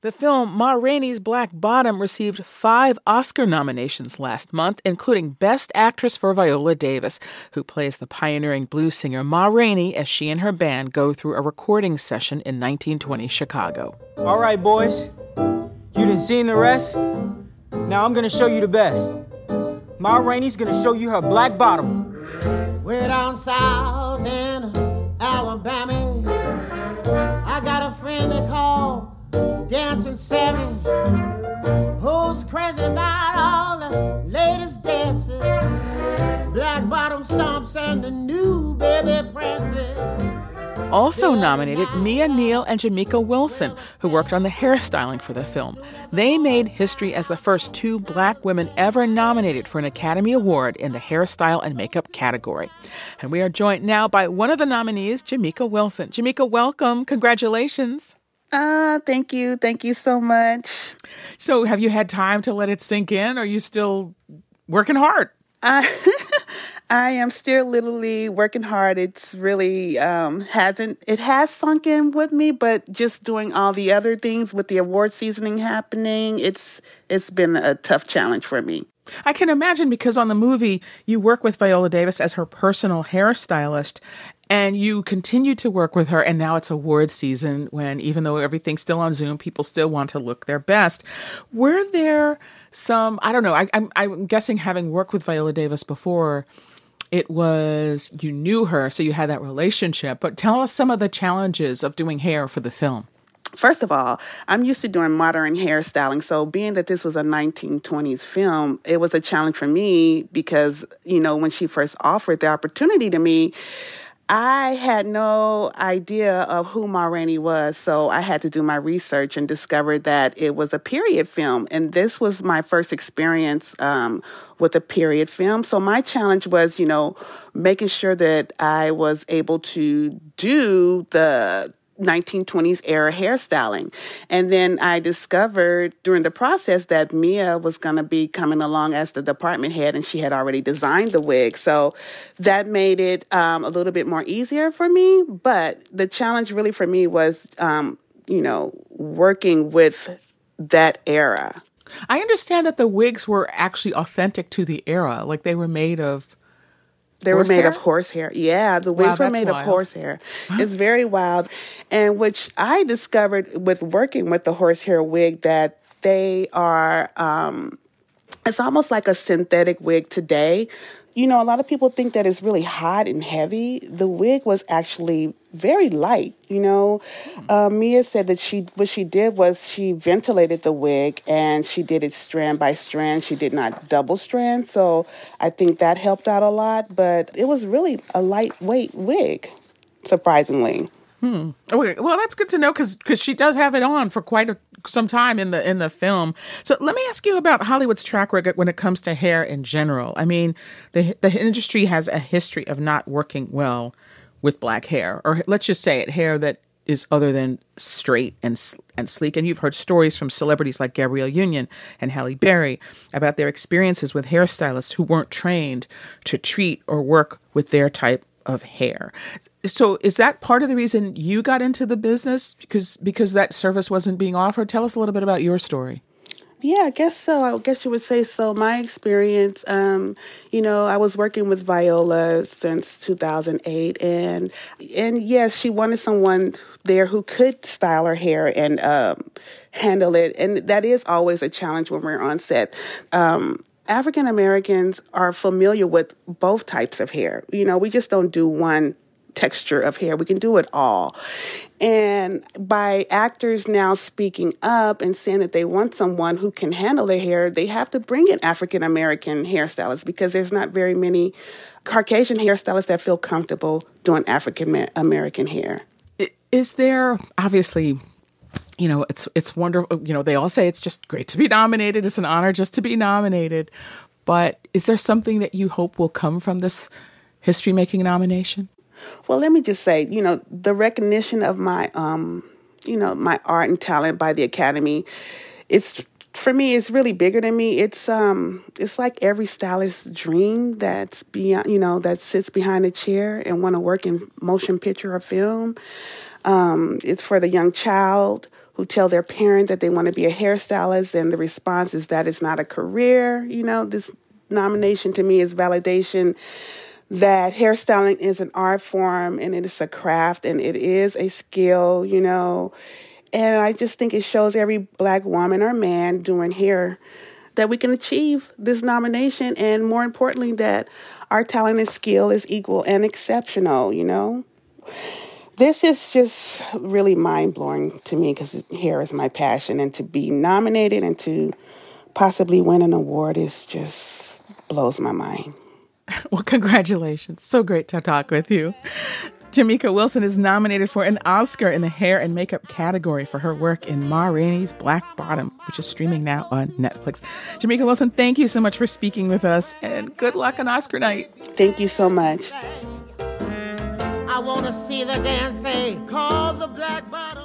The film Ma Rainey's Black Bottom received 5 Oscar nominations last month, including Best Actress for Viola Davis, who plays the pioneering blues singer Ma Rainey as she and her band go through a recording session in 1920 Chicago. All right, boys. You done seen the rest? Now I'm gonna show you the best. Ma Rainey's gonna show you her black bottom. Way down south in Alabama, I got a friend they call Dancing Sammy, who's crazy about all the latest dances, black bottom stomps and the new baby prances. Also nominated, Mia Neal and Jamaica Wilson, who worked on the hairstyling for the film. They made history as the first 2 black women ever nominated for an Academy Award in the hairstyle and makeup category. And we are joined now by one of the nominees, Jamaica Wilson. Jamaica, welcome. Congratulations. Thank you. Thank you so much. So have you had time to let it sink in? Or are you still working hard? I am still literally working hard. It's really it has sunk in with me, but just doing all the other things with the award seasoning happening, it's been a tough challenge for me. I can imagine, because on the movie, you work with Viola Davis as her personal hairstylist, and you continue to work with her, and now it's award season when, even though everything's still on Zoom, people still want to look their best. Were there some, I don't know, I'm guessing, having worked with Viola Davis before, it was, you knew her, so you had that relationship, but tell us some of the challenges of doing hair for the film. First of all, I'm used to doing modern hairstyling. So being that this was a 1920s film, it was a challenge for me because, when she first offered the opportunity to me, I had no idea of who Ma Rainey was. So I had to do my research and discovered that it was a period film. And this was my first experience with a period film. So my challenge was, making sure that I was able to do the 1920s era hairstyling. And then I discovered during the process that Mia was going to be coming along as the department head, and she had already designed the wig. So that made it a little bit more easier for me. But the challenge really for me was, working with that era. I understand that the wigs were actually authentic to the era, like they were made of horsehair. Yeah, the wigs were made of horsehair. It's very wild. And which I discovered with working with the horsehair wig that they are, it's almost like a synthetic wig today. A lot of people think that it's really hot and heavy. The wig was actually very light. Mia said that what she did was she ventilated the wig and she did it strand by strand. She did not double strand. So I think that helped out a lot. But it was really a lightweight wig, surprisingly. Okay. Well, that's good to know because she does have it on for quite some time in the film. So let me ask you about Hollywood's track record when it comes to hair in general. I mean, the industry has a history of not working well with black hair, or let's just say it, hair that is other than straight and sleek. And you've heard stories from celebrities like Gabrielle Union and Halle Berry about their experiences with hairstylists who weren't trained to treat or work with their type of hair. So is that part of the reason you got into the business? Because that service wasn't being offered? Tell us a little bit about your story. Yeah, I guess so. I guess you would say so. My experience, I was working with Viola since 2008. And yes, she wanted someone there who could style her hair and handle it. And that is always a challenge when we're on set. African Americans are familiar with both types of hair. We just don't do one texture of hair. We can do it all. And by actors now speaking up and saying that they want someone who can handle their hair, they have to bring in African American hairstylists because there's not very many Caucasian hairstylists that feel comfortable doing African American hair. Is there, obviously, it's wonderful. They all say it's just great to be nominated. It's an honor just to be nominated. But is there something that you hope will come from this history-making nomination? Well, let me just say, the recognition of my, my art and talent by the Academy, for me, it's really bigger than me. It's like every stylist's dream that's beyond, that sits behind a chair and want to work in motion picture or film. It's for the young child who tell their parent that they want to be a hairstylist, and the response is that it's not a career. This nomination to me is validation that hairstyling is an art form and it is a craft and it is a skill, And I just think it shows every Black woman or man doing hair that we can achieve this nomination, and more importantly, that our talent and skill is equal and exceptional, This is just really mind-blowing to me because hair is my passion, and to be nominated and to possibly win an award is just blows my mind. Well, congratulations. So great to talk with you. Jamika Wilson is nominated for an Oscar in the hair and makeup category for her work in Ma Rainey's Black Bottom, which is streaming now on Netflix. Jamika Wilson, thank you so much for speaking with us, and good luck on Oscar night. Thank you so much. I want to see the dance they call the Black Bottom.